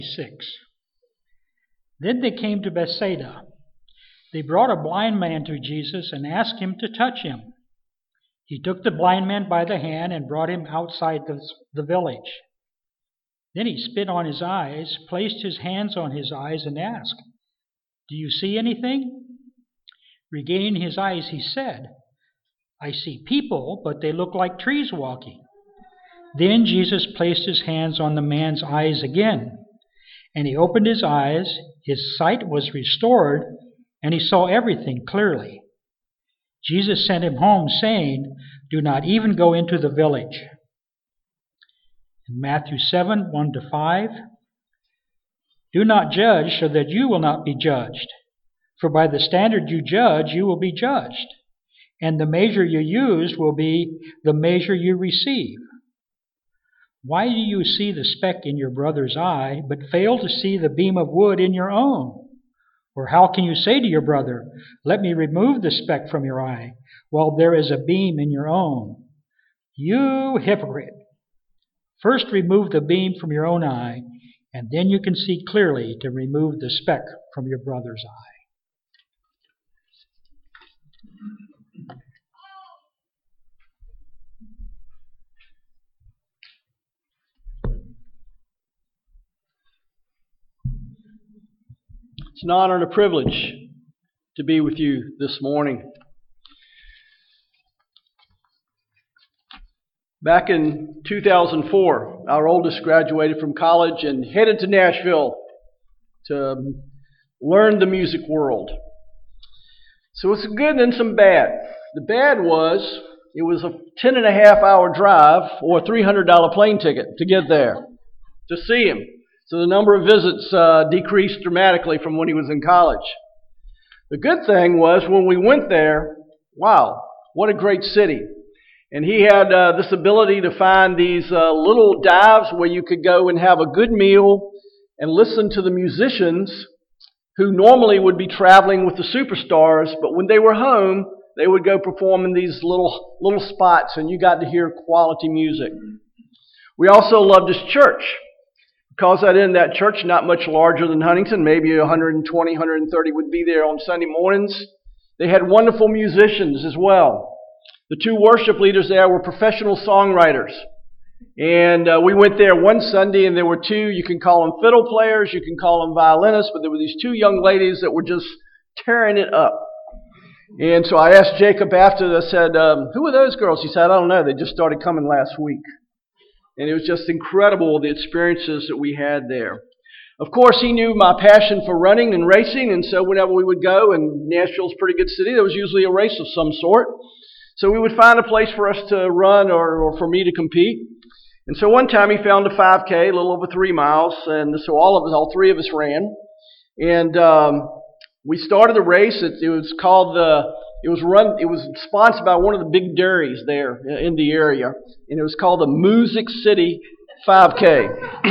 6. Then they came to Bethsaida. They brought a blind man to Jesus and asked him to touch him. He took the blind man by the hand and brought him outside the village. Then he spit on his eyes, placed his hands on his eyes, and asked, "Do you see anything?" Regaining his eyes, he said, "I see people, but they look like trees walking." Then Jesus placed his hands on the man's eyes again, and he opened his eyes. His sight was restored, and he saw everything clearly. Jesus sent him home, saying, "Do not even go into the village." In Matthew 7, 1-5, "Do not judge so that you will not be judged. For by the standard you judge, you will be judged. And the measure you use will be the measure you receive. Why do you see the speck in your brother's eye, but fail to see the beam of wood in your own? Or how can you say to your brother, 'Let me remove the speck from your eye,' while there is a beam in your own? You hypocrite! First remove the beam from your own eye, and then you can see clearly to remove the speck from your brother's eye." It's an honor and a privilege to be with you this morning. Back in 2004, our oldest graduated from college and headed to Nashville to learn the music world. So it's some good and some bad. The bad was it was a 10.5-hour drive or a $300 plane ticket to get there to see him. So the number of visits decreased dramatically from when he was in college. The good thing was when we went there, wow, what a great city. And he had this ability to find these little dives where you could go and have a good meal and listen to the musicians who normally would be traveling with the superstars, but when they were home, they would go perform in these little spots, and you got to hear quality music. We also loved his church. Because in that church, not much larger than Huntington, maybe 120, 130 would be there on Sunday mornings. They had wonderful musicians as well. The two worship leaders there were professional songwriters. And we went there one Sunday, and there were two, you can call them fiddle players, you can call them violinists, but there were these two young ladies that were just tearing it up. And so I asked Jacob after, I said, "Who are those girls?" He said, "I don't know, they just started coming last week." And it was just incredible, the experiences that we had there. Of course, he knew my passion for running and racing, and so whenever we would go, and Nashville's a pretty good city, there was usually a race of some sort. So we would find a place for us to run or for me to compete. And so one time he found a 5K, a little over 3 miles, and so all three of us ran. And we started the race. It was sponsored by one of the big dairies there in the area, and it was called the Music City 5K.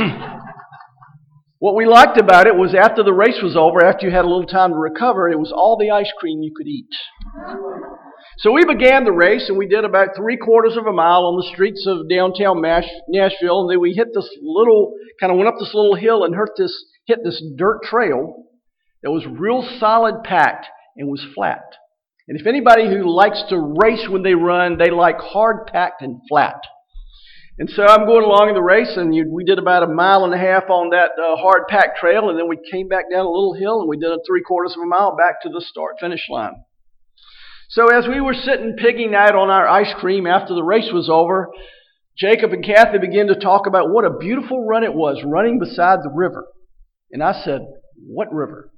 What we liked about it was after the race was over, after you had a little time to recover, it was all the ice cream you could eat. So we began the race, and we did about 3/4 of a mile on the streets of downtown Nashville, and then we went up this little hill and hit this dirt trail that was real solid packed and was flat. And if anybody who likes to race when they run, they like hard packed and flat. And so I'm going along in the race, and we did about 1.5 miles on that hard packed trail, and then we came back down a little hill, and we did a 3/4 of a mile back to the start-finish line. So as we were sitting pigging out on our ice cream after the race was over, Jacob and Kathy began to talk about what a beautiful run it was, running beside the river. And I said, "What river?"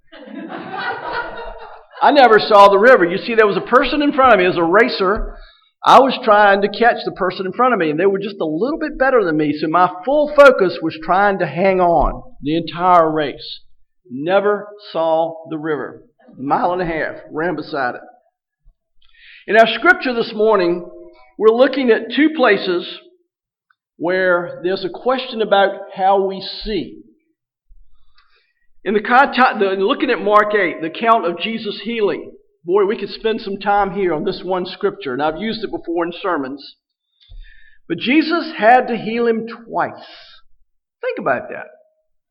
I never saw the river. You see, there was a person in front of me as a racer. I was trying to catch the person in front of me, and they were just a little bit better than me. So my full focus was trying to hang on the entire race. Never saw the river. 1.5 miles, ran beside it. In our scripture this morning, we're looking at two places where there's a question about how we see. In the context, looking at Mark 8, the account of Jesus healing. Boy, we could spend some time here on this one scripture, and I've used it before in sermons. But Jesus had to heal him twice. Think about that.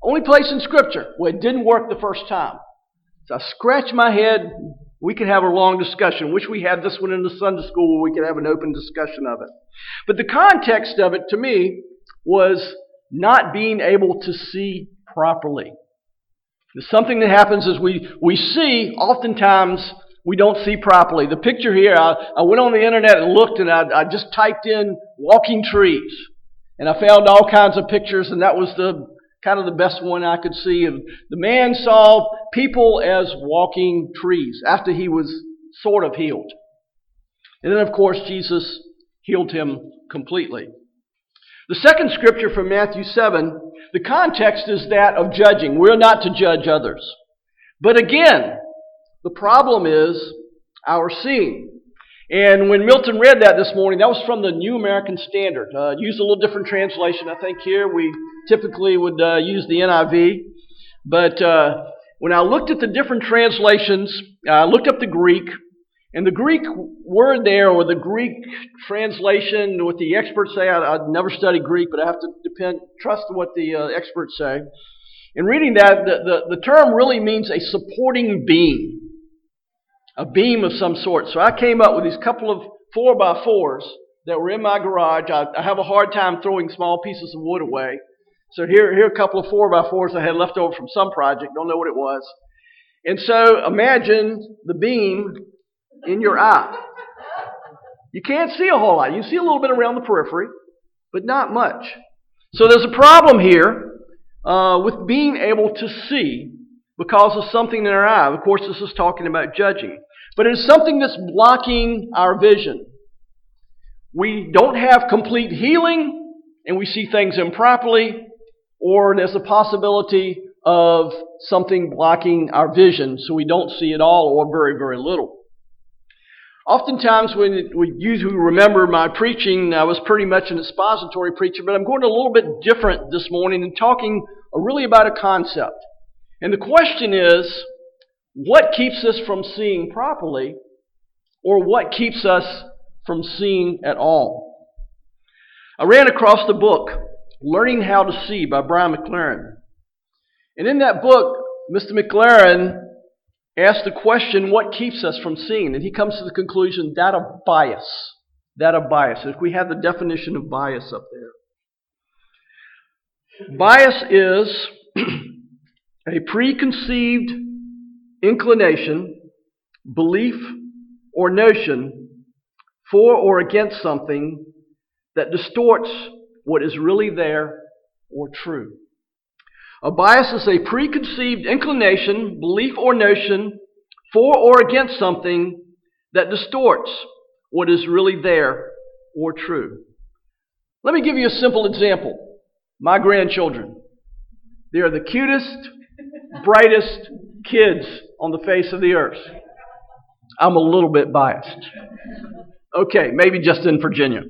Only place in Scripture where it didn't work the first time. So I scratch my head. We could have a long discussion. Wish we had this one in the Sunday school where we could have an open discussion of it. But the context of it to me was not being able to see properly. There's something that happens as we see, oftentimes we don't see properly. The picture here, I went on the internet and looked, and I just typed in walking trees. And I found all kinds of pictures, and that was the kind of the best one I could see. The man saw people as walking trees after he was sort of healed. And then, of course, Jesus healed him completely. The second scripture from Matthew 7, the context is that of judging. We're not to judge others. But again, the problem is our seeing. And when Milton read that this morning, that was from the New American Standard. Used a little different translation, I think, here. We typically would use the NIV. But when I looked at the different translations, I looked up the Greek. And the Greek word there, or the Greek translation, what the experts say, I've never studied Greek, but I have to trust what the experts say. In reading that, the term really means a supporting beam. A beam of some sort. So I came up with these couple of 4x4s that were in my garage. I have a hard time throwing small pieces of wood away. So here are a couple of 4x4s I had left over from some project. Don't know what it was. And so imagine the beam in your eye. You can't see a whole lot. You see a little bit around the periphery, but not much. So there's a problem here with being able to see because of something in our eye. Of course, this is talking about judging. But it is something that's blocking our vision. We don't have complete healing, and we see things improperly, or there's a possibility of something blocking our vision, so we don't see at all or very, very little. Oftentimes when you remember my preaching, I was pretty much an expository preacher, but I'm going a little bit different this morning and talking really about a concept. And the question is, what keeps us from seeing properly, or what keeps us from seeing at all? I ran across the book, Learning How to See by Brian McLaren. And in that book, Mr. McLaren asked the question, what keeps us from seeing? And he comes to the conclusion, that of bias. That of bias. If we have the definition of bias up there. Bias is a preconceived inclination, belief, or notion for or against something that distorts what is really there or true. A bias is a preconceived inclination, belief, or notion for or against something that distorts what is really there or true. Let me give you a simple example. My grandchildren. They are the cutest, brightest kids on the face of the earth. I'm a little bit biased. Okay, maybe just in Virginia.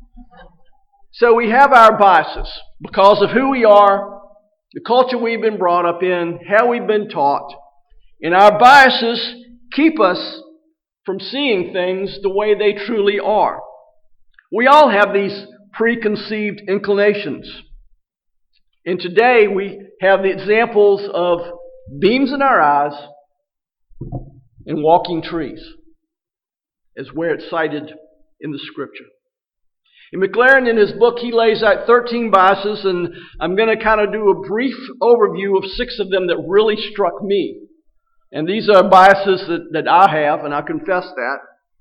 So we have our biases because of who we are, the culture we've been brought up in, how we've been taught. And our biases keep us from seeing things the way they truly are. We all have these preconceived inclinations. And today we have the examples of beams in our eyes and walking trees, as where it's cited in the Scripture. And McLaren, in his book, he lays out 13 biases, and I'm going to kind of do a brief overview of 6 of them that really struck me. And these are biases that I have, and I confess that.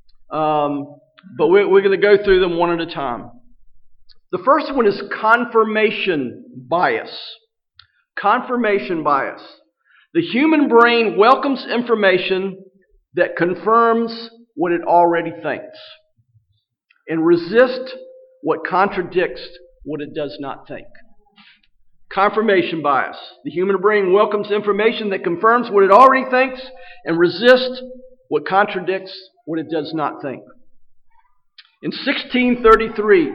But we're going to go through them one at a time. The first one is confirmation bias. Confirmation bias. The human brain welcomes information that confirms what it already thinks and resists what contradicts what it does not think. Confirmation bias. The human brain welcomes information that confirms what it already thinks and resists what contradicts what it does not think. In 1633,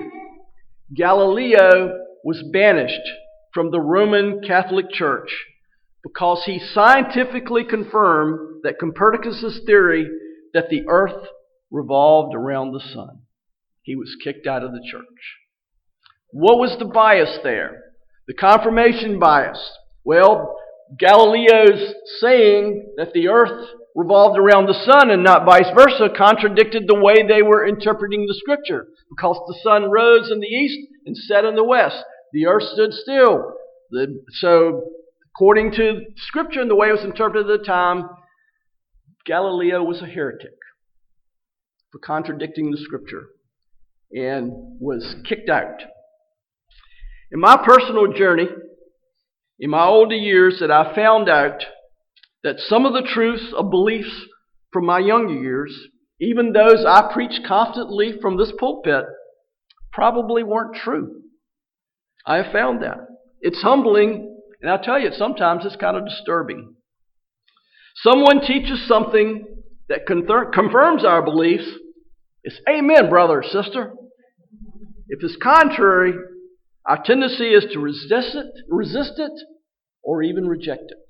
Galileo was banished from the Roman Catholic Church because he scientifically confirmed that Copernicus' theory that the earth revolved around the sun. He was kicked out of the church. What was the bias there? The confirmation bias. Well, Galileo's saying that the earth revolved around the sun and not vice versa contradicted the way they were interpreting the scripture, because the sun rose in the east and set in the west. The earth stood still. So, according to scripture and the way it was interpreted at the time, Galileo was a heretic for contradicting the scripture and was kicked out. In my personal journey, in my older years, that I found out that some of the truths of beliefs from my younger years, even those I preached confidently from this pulpit, probably weren't true. I have found that. It's humbling, and I'll tell you, sometimes it's kind of disturbing. Someone teaches something that confirms our beliefs. It's amen, brother or sister. If it's contrary, our tendency is to resist it, or even reject it.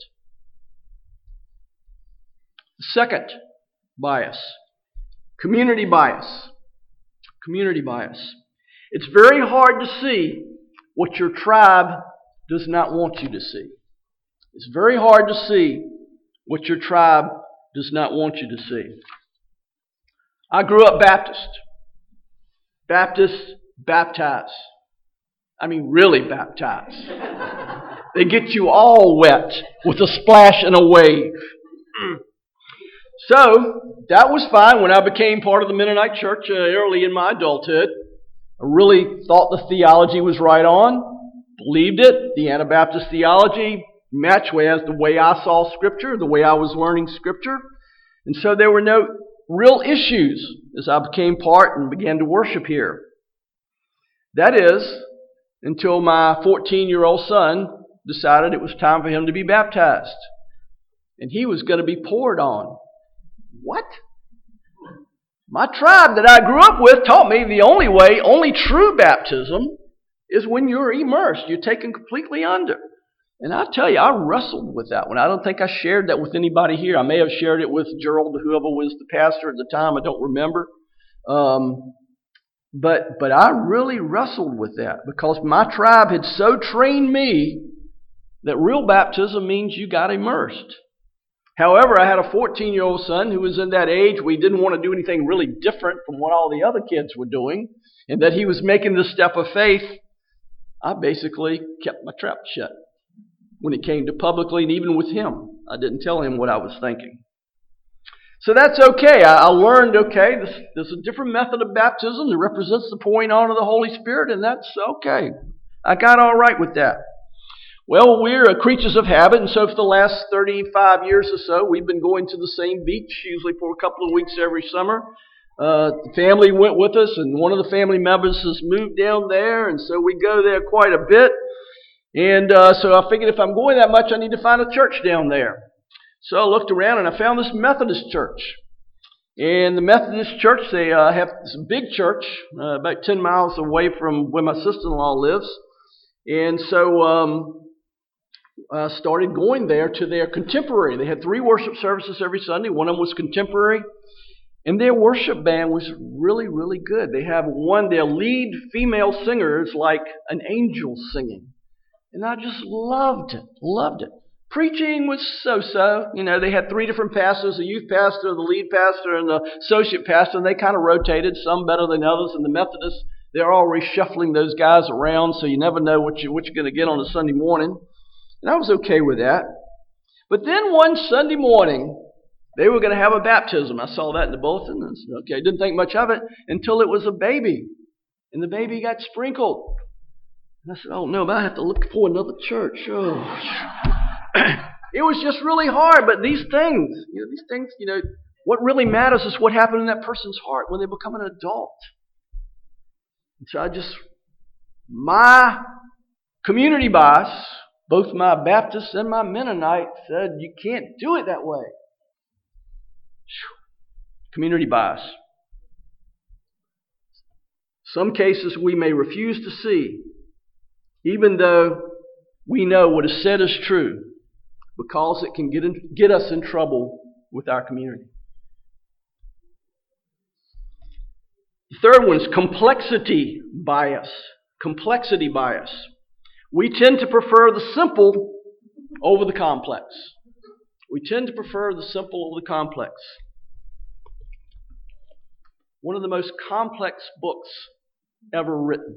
The second bias, community bias. Community bias. It's very hard to see what your tribe does not want you to see. It's very hard to see what your tribe does not want you to see. I grew up Baptist. Baptists baptize. I mean, really baptize. They get you all wet with a splash and a wave. So, that was fine when I became part of the Mennonite church early in my adulthood. I really thought the theology was right on, believed it. The Anabaptist theology matched with the way I saw Scripture, the way I was learning Scripture. And so there were no real issues as I became part and began to worship here. That is, until my 14-year-old son decided it was time for him to be baptized. And he was going to be poured on. What? My tribe that I grew up with taught me the only true baptism is when you're immersed. You're taken completely under. And I tell you, I wrestled with that one. I don't think I shared that with anybody here. I may have shared it with Gerald, whoever was the pastor at the time. I don't remember. But I really wrestled with that because my tribe had so trained me that real baptism means you got immersed. However, I had a 14-year-old son who was in that age where he didn't want to do anything really different from what all the other kids were doing, and that he was making the step of faith. I basically kept my trap shut when it came to publicly, and even with him. I didn't tell him what I was thinking. So that's okay. I learned, okay, there's a different method of baptism that represents the pouring on of the Holy Spirit, and that's okay. I got all right with that. Well, we're creatures of habit, and so for the last 35 years or so, we've been going to the same beach, usually for a couple of weeks every summer. The family went with us, and one of the family members has moved down there, and so we go there quite a bit. And so I figured if I'm going that much, I need to find a church down there. So I looked around, and I found this Methodist church. And the Methodist church, they have this big church, about 10 miles away from where my sister-in-law lives. And so started going there to their contemporary. They had 3 worship services every Sunday. One of them was contemporary. And their worship band was really, really good. They have their lead female singer is like an angel singing. And I just loved it. Preaching was so-so. You know, they had 3 different pastors, the youth pastor, the lead pastor, and the associate pastor, and they kind of rotated, some better than others. And the Methodists, they're always shuffling those guys around, so you never know what you're going to get on a Sunday morning. And I was okay with that. But then one Sunday morning, they were going to have a baptism. I saw that in the bulletin. I said, okay, didn't think much of it until it was a baby. And the baby got sprinkled. And I said, oh no, but I have to look for another church. Oh. It was just really hard. But these things, what really matters is what happened in that person's heart when they become an adult. And so my community bias, both my Baptist and my Mennonite, said you can't do it that way. Community bias. Some cases we may refuse to see, even though we know what is said is true, because it can get us in trouble with our community. The third one is complexity bias. Complexity bias. We tend to prefer the simple over the complex. We tend to prefer the simple over the complex. One of the most complex books ever written.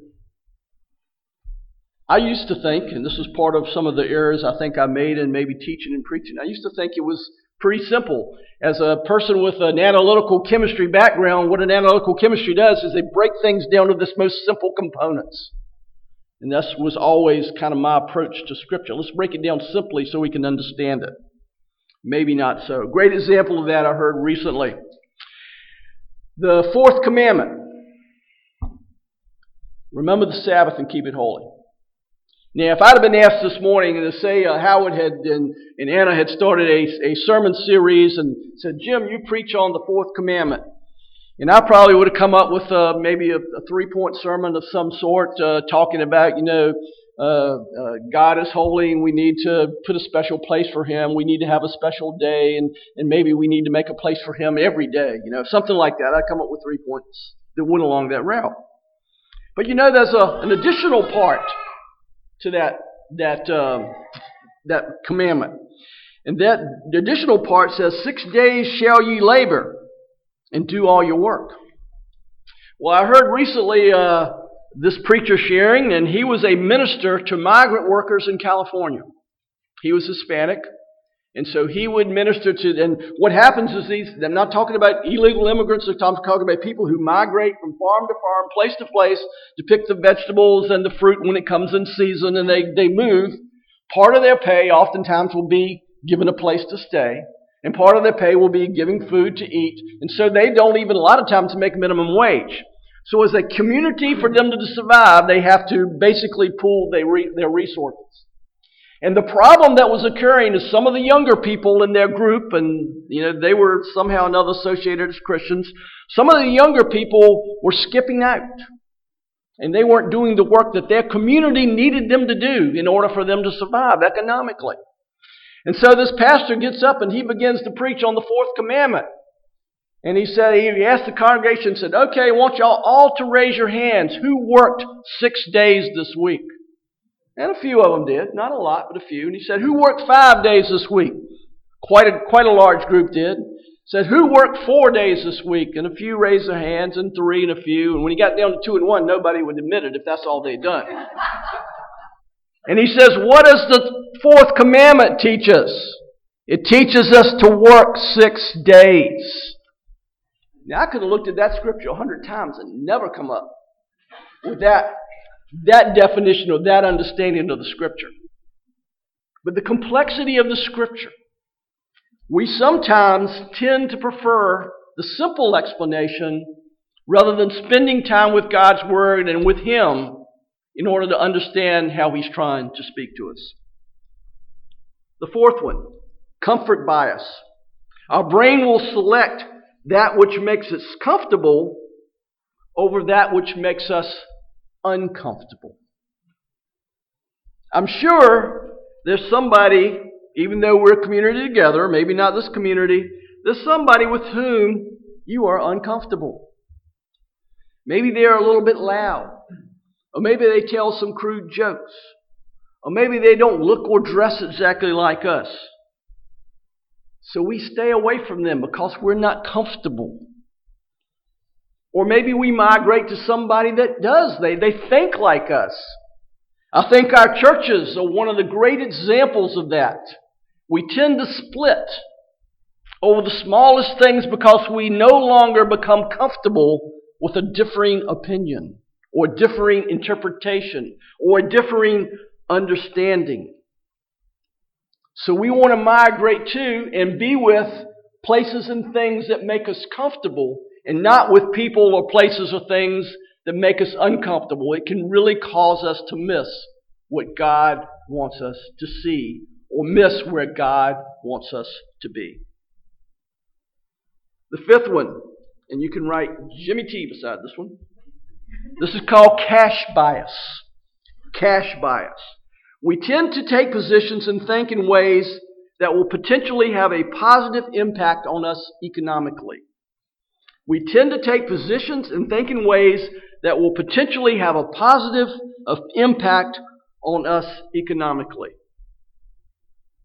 I used to think, and this was part of some of the errors I think I made in maybe teaching and preaching, I used to think it was pretty simple. As a person with an analytical chemistry background, what an analytical chemistry does is they break things down to this most simple components. And that was always kind of my approach to Scripture. Let's break it down simply so we can understand it. Maybe not so. Great example of that I heard recently. The fourth commandment. Remember the Sabbath and keep it holy. Now, if I'd have been asked this morning to say Howard and Anna had started a sermon series and said, Jim, you preach on the fourth commandment. And I probably would have come up with maybe a 3-point sermon of some sort talking about, God is holy and we need to put a special place for Him. We need to have a special day and maybe we need to make a place for Him every day. Something like that. I'd come up with 3 points that went along that route. But there's an additional part to that commandment. And that the additional part says, 6 days shall ye labor and do all your work. Well, I heard recently this preacher sharing, and he was a minister to migrant workers in California. He was Hispanic, and so he would minister to, and what happens is I'm not talking about illegal immigrants, I'm talking about people who migrate from farm to farm, place to place, to pick the vegetables and the fruit when it comes in season, and they move. Part of their pay oftentimes will be given a place to stay, and part of their pay will be giving food to eat, and so they don't even a lot of times make minimum wage. So as a community, for them to survive, they have to basically pool their resources. And the problem that was occurring is some of the younger people in their group, and they were somehow or another associated as Christians, some of the younger people were skipping out. And they weren't doing the work that their community needed them to do in order for them to survive economically. And so this pastor gets up and he begins to preach on the fourth commandment. And he asked the congregation, said, okay, I want y'all all to raise your hands. Who worked 6 days this week? And a few of them did. Not a lot, but a few. And he said, who worked 5 days this week? Quite a large group did. Said, who worked 4 days this week? And a few raised their hands, and 3 and a few. And when he got down to 2 and 1, nobody would admit it if that's all they'd done. And he says, what does the fourth commandment teach us? It teaches us to work 6 days. Now, I could have looked at that scripture 100 times and never come up with that definition or that understanding of the scripture. But the complexity of the scripture, we sometimes tend to prefer the simple explanation rather than spending time with God's Word and with Him in order to understand how He's trying to speak to us. The fourth one, comfort bias. Our brain will select that which makes us comfortable over that which makes us uncomfortable. I'm sure there's somebody, even though we're a community together, maybe not this community, there's somebody with whom you are uncomfortable. Maybe they're a little bit loud, or maybe they tell some crude jokes, or maybe they don't look or dress exactly like us. So we stay away from them because we're not comfortable. Or maybe we migrate to somebody that does. They think like us. I think our churches are one of the great examples of that. We tend to split over the smallest things because we no longer become comfortable with a differing opinion or differing interpretation or differing understanding. So we want to migrate to and be with places and things that make us comfortable and not with people or places or things that make us uncomfortable. It can really cause us to miss what God wants us to see or miss where God wants us to be. The fifth one, and you can write Jimmy T beside this one. This is called cash bias. Cash bias. We tend to take positions and think in ways that will potentially have a positive impact on us economically. We tend to take positions and think in ways that will potentially have a positive impact on us economically.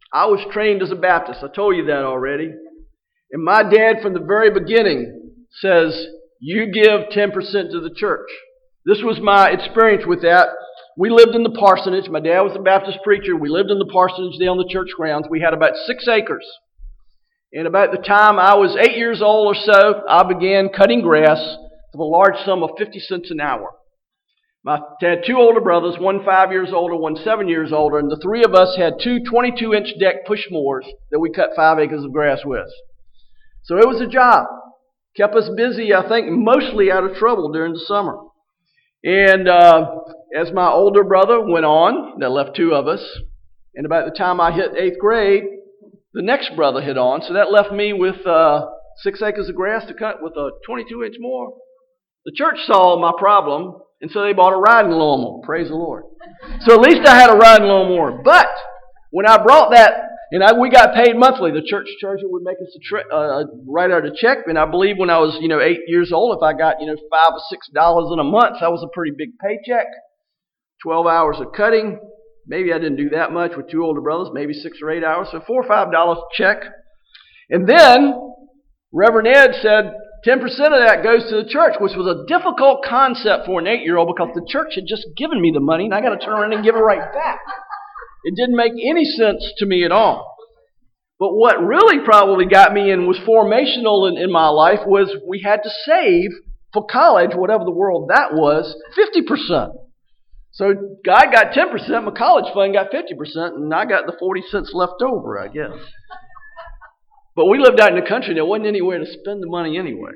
I was trained as a Baptist. I told you that already. And my dad from the very beginning says, you give 10% to the church. This was my experience with that. We lived in the parsonage. My dad was a Baptist preacher. We lived in the parsonage there on the church grounds. We had about 6 acres. And about the time I was 8 years old or so, I began cutting grass for the large sum of 50 cents an hour. I had 2 older brothers, one 5 years older, one 7 years older, and the 3 of us had 2 22-inch deck push mowers that we cut 5 acres of grass with. So it was a job. Kept us busy, I think, mostly out of trouble during the summer. And as my older brother went on, that left 2 of us, and about the time I hit 8th grade, the next brother hit on, so that left me with 6 acres of grass to cut with a 22-inch mower. The church saw my problem, and so they bought a riding lawnmower. Praise the Lord. So at least I had a riding lawnmower. But when I brought that, and we got paid monthly. The church treasurer would make us write out a check, and I believe when I was 8 years old, if I got $5 or $6 in a month, that was a pretty big paycheck. 12 hours of cutting. Maybe I didn't do that much with 2 older brothers, maybe 6 or 8 hours, so $4 or $5 check. And then Reverend Ed said 10% of that goes to the church, which was a difficult concept for an 8-year-old because the church had just given me the money and I got to turn around and give it right back. It didn't make any sense to me at all. But what really probably got me and was formational in my life was we had to save for college, whatever the world that was, 50%. So God got 10%, my college fund got 50%, and I got the 40 cents left over, I guess. But we lived out in the country, and there wasn't anywhere to spend the money anyway.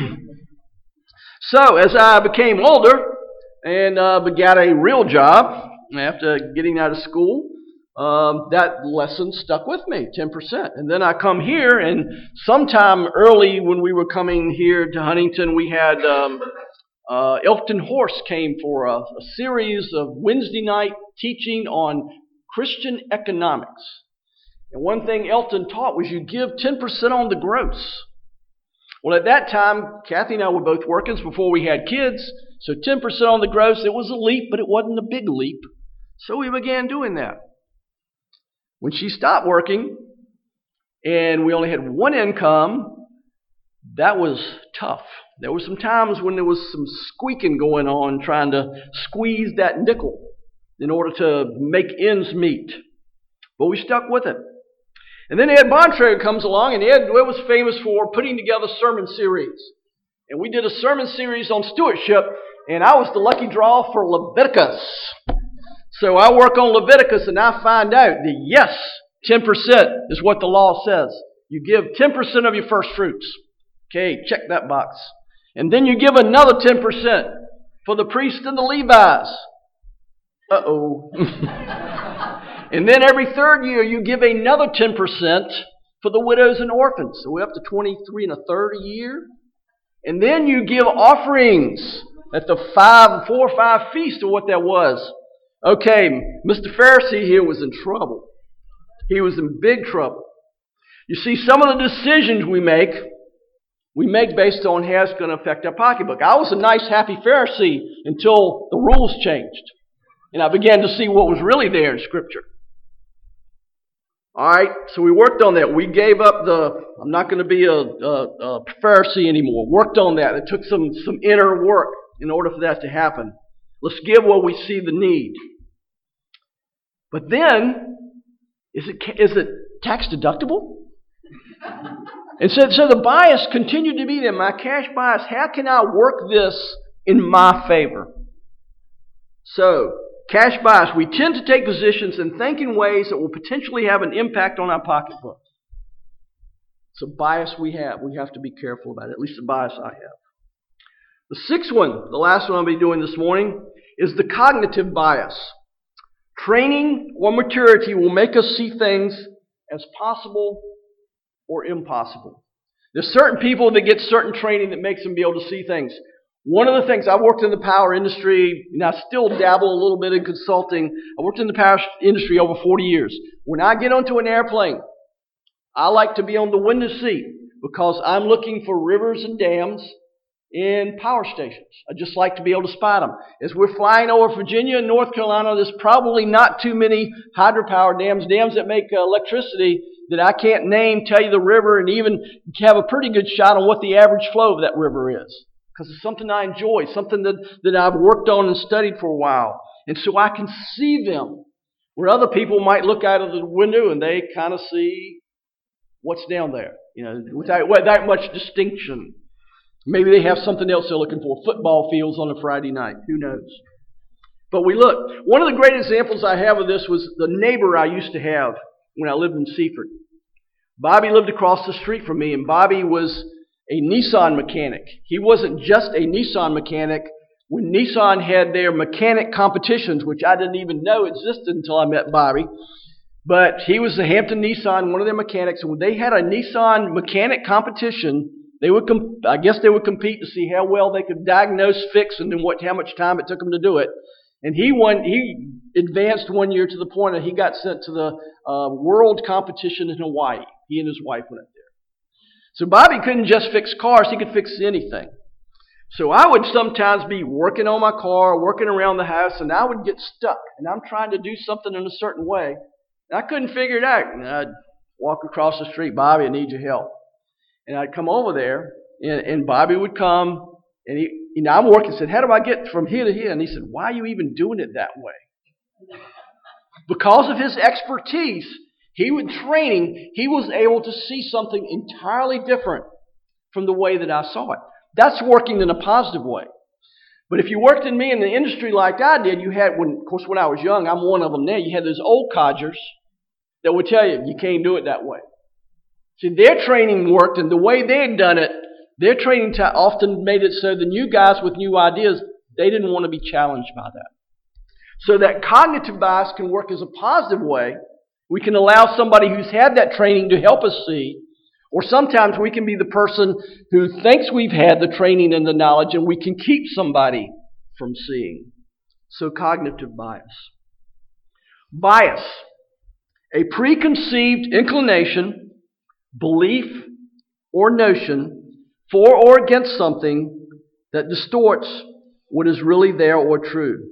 So as I became older and got a real job after getting out of school, that lesson stuck with me, 10%. And then I come here, and sometime early when we were coming here to Huntington, we had Elton Horst came for a series of Wednesday night teaching on Christian economics. And one thing Elton taught was you give 10% on the gross. Well, at that time, Kathy and I were both working before we had kids, so 10% on the gross, it was a leap, but it wasn't a big leap. So we began doing that. When she stopped working and we only had one income, that was tough. There were some times when there was some squeaking going on trying to squeeze that nickel in order to make ends meet. But we stuck with it. And then Ed Bontrager comes along, and Ed was famous for putting together sermon series. And we did a sermon series on stewardship, and I was the lucky draw for Leviticus. So I work on Leviticus, and I find out that yes, 10% is what the law says. You give 10% of your first fruits. Okay, check that box. And then you give another 10% for the priests and the Levites. Uh-oh. And then every third year you give another 10% for the widows and orphans. So we're up to 23 and a third a year. And then you give offerings at the 4 or 5 feast or what that was. Okay, Mr. Pharisee here was in trouble. He was in big trouble. You see, some of the decisions we make based on how it's going to affect our pocketbook. I was a nice, happy Pharisee until the rules changed. And I began to see what was really there in Scripture. All right, so we worked on that. We gave up I'm not going to be a Pharisee anymore. Worked on that. It took some inner work in order for that to happen. Let's give where we see the need. But then, is it tax deductible? And so the bias continued to be there. My cash bias, how can I work this in my favor? So, cash bias, we tend to take positions and think in ways that will potentially have an impact on our pocketbook. It's a bias we have. We have to be careful about it, at least the bias I have. The sixth one, the last one I'll be doing this morning, is the cognitive bias. Training or maturity will make us see things as possible or impossible. There's certain people that get certain training that makes them be able to see things. One of the things, I worked in the power industry, and I still dabble a little bit in consulting. I worked in the power industry over 40 years. When I get onto an airplane, I like to be on the window seat because I'm looking for rivers and dams. in power stations. I'd just like to be able to spot them. As we're flying over Virginia and North Carolina, there's probably not too many hydropower dams that make electricity that I can't name, tell you the river, and even have a pretty good shot on what the average flow of that river is. Because it's something I enjoy, something that I've worked on and studied for a while. And so I can see them, where other people might look out of the window and they kind of see what's down there, without much distinction. Maybe they have something else they're looking for, football fields on a Friday night, who knows. But we look. One of the great examples I have of this was the neighbor I used to have when I lived in Seaford. Bobby lived across the street from me, and Bobby was a Nissan mechanic. He wasn't just a Nissan mechanic. When Nissan had their mechanic competitions, which I didn't even know existed until I met Bobby, but he was the Hampton Nissan, one of their mechanics, and when they had a Nissan mechanic competition, they would compete to see how well they could diagnose, fix, and then how much time it took them to do it. And he advanced one year to the point that he got sent to the world competition in Hawaii. He and his wife went up there. So Bobby couldn't just fix cars, he could fix anything. So I would sometimes be working on my car, working around the house, and I would get stuck. And I'm trying to do something in a certain way, and I couldn't figure it out. And I'd walk across the street, Bobby, I need your help. And I'd come over there, and Bobby would come, and I'm working. Said, how do I get from here to here? And he said, why are you even doing it that way? Because of his expertise, he was able to see something entirely different from the way that I saw it. That's working in a positive way. But if you worked in the industry like I did, you had, when I was young, I'm one of them now, you had those old codgers that would tell you can't do it that way. See, their training worked, and the way they had done it, their training often made it so the new guys with new ideas, they didn't want to be challenged by that. So that cognitive bias can work as a positive way. We can allow somebody who's had that training to help us see, or sometimes we can be the person who thinks we've had the training and the knowledge, and we can keep somebody from seeing. So cognitive bias. Bias, a preconceived inclination, belief, or notion for or against something that distorts what is really there or true.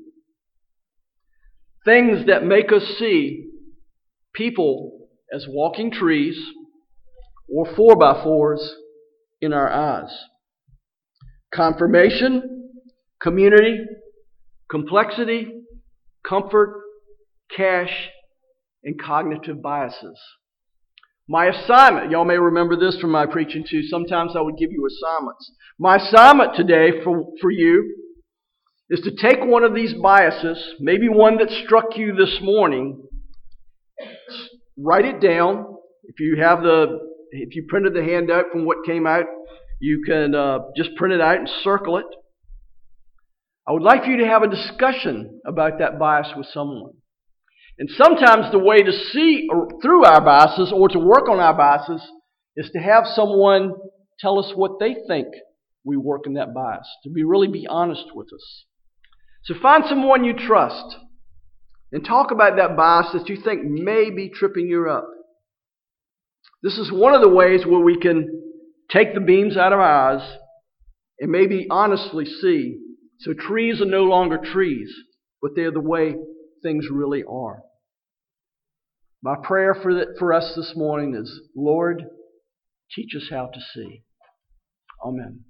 Things that make us see people as walking trees or 4x4s in our eyes. Confirmation, community, complexity, comfort, cash, and cognitive biases. My assignment, y'all may remember this from my preaching too. Sometimes I would give you assignments. My assignment today for you is to take one of these biases, maybe one that struck you this morning, write it down. If you printed the handout from what came out, you can just print it out and circle it. I would like for you to have a discussion about that bias with someone. And sometimes the way to see through our biases or to work on our biases is to have someone tell us what they think we work in that bias, to really be honest with us. So find someone you trust and talk about that bias that you think may be tripping you up. This is one of the ways where we can take the beams out of our eyes and maybe honestly see. So trees are no longer trees, but they're the way things really are. My prayer for us this morning is, Lord, teach us how to see. Amen.